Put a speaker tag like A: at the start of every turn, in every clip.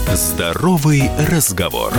A: Здоровый разговор.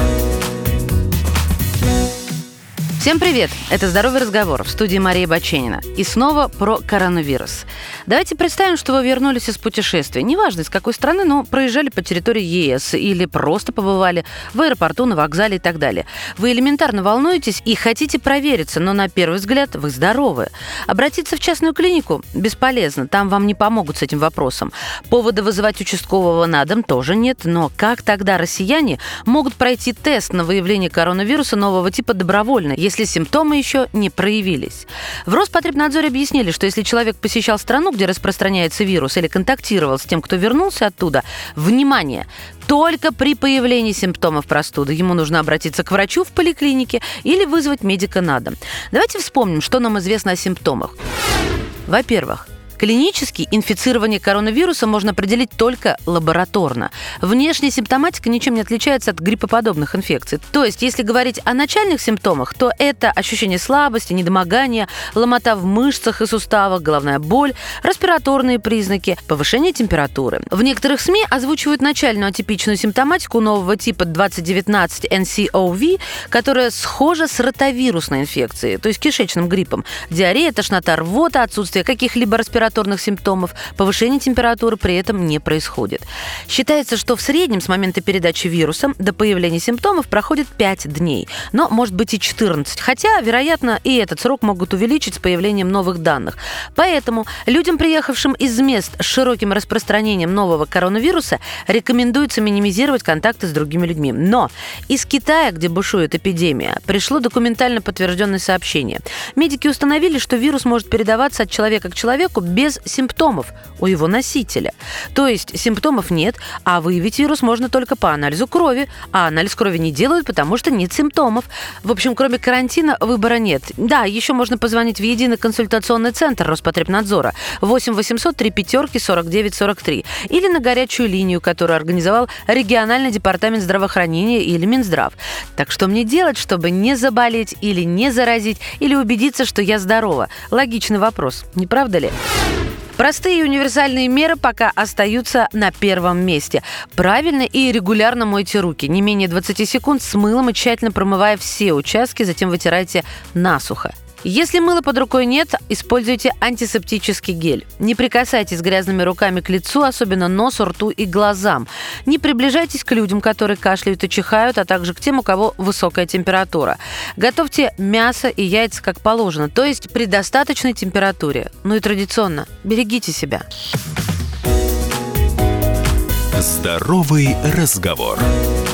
B: Всем привет! Это «Здоровый разговор», в студии Мария Баченина. И снова про коронавирус. Давайте представим, что вы вернулись из путешествия. Неважно, из какой страны, но проезжали по территории ЕС или просто побывали в аэропорту, на вокзале и так далее. Вы элементарно волнуетесь и хотите провериться, но на первый взгляд вы здоровы. Обратиться в частную клинику бесполезно, там вам не помогут с этим вопросом. Повода вызывать участкового на дом тоже нет, но как тогда россияне могут пройти тест на выявление коронавируса нового типа добровольно, если симптомы еще не проявились? В Роспотребнадзоре объяснили, что если человек посещал страну, где распространяется вирус, или контактировал с тем, кто вернулся оттуда, внимание, только при появлении симптомов простуды ему нужно обратиться к врачу в поликлинике или вызвать медика на дом. Давайте вспомним, что нам известно о симптомах. Во-первых, клинически инфицирование коронавирусом можно определить только лабораторно. Внешняя симптоматика ничем не отличается от гриппоподобных инфекций. То есть, если говорить о начальных симптомах, то это ощущение слабости, недомогания, ломота в мышцах и суставах, головная боль, респираторные признаки, повышение температуры. В некоторых СМИ озвучивают начальную атипичную симптоматику нового типа 2019 nCoV, которая схожа с ротавирусной инфекцией, то есть кишечным гриппом. Диарея, тошнота, рвота, отсутствие каких-либо респираторных симптомов, повышение температуры при этом не происходит. Считается, что в среднем с момента передачи вируса до появления симптомов проходит 5 дней, но может быть и 14, хотя, вероятно, и этот срок могут увеличить с появлением новых данных. Поэтому людям, приехавшим из мест с широким распространением нового коронавируса, рекомендуется минимизировать контакты с другими людьми. Но из Китая, где бушует эпидемия, пришло документально подтвержденное сообщение. Медики установили, что вирус может передаваться от человека к человеку без симптомов у его носителя. То есть симптомов нет, а выявить вирус можно только по анализу крови, а анализ крови не делают, потому что нет симптомов. В общем, кроме карантина выбора нет. Да, еще можно позвонить в единый консультационный центр Роспотребнадзора 8 800 3 49 43 или на горячую линию, которую организовал региональный департамент здравоохранения или Минздрав. Так что мне делать, чтобы не заболеть или не заразить, или убедиться, что я здорова? Логичный вопрос, не правда ли? Простые и универсальные меры пока остаются на первом месте. Правильно и регулярно мойте руки. Не менее 20 секунд с мылом и тщательно промывая все участки, затем вытирайте насухо. Если мыла под рукой нет, используйте антисептический гель. Не прикасайтесь грязными руками к лицу, особенно носу, рту и глазам. Не приближайтесь к людям, которые кашляют и чихают, а также к тем, у кого высокая температура. Готовьте мясо и яйца как положено, то есть при достаточной температуре. Ну и традиционно, берегите себя.
A: Здоровый разговор.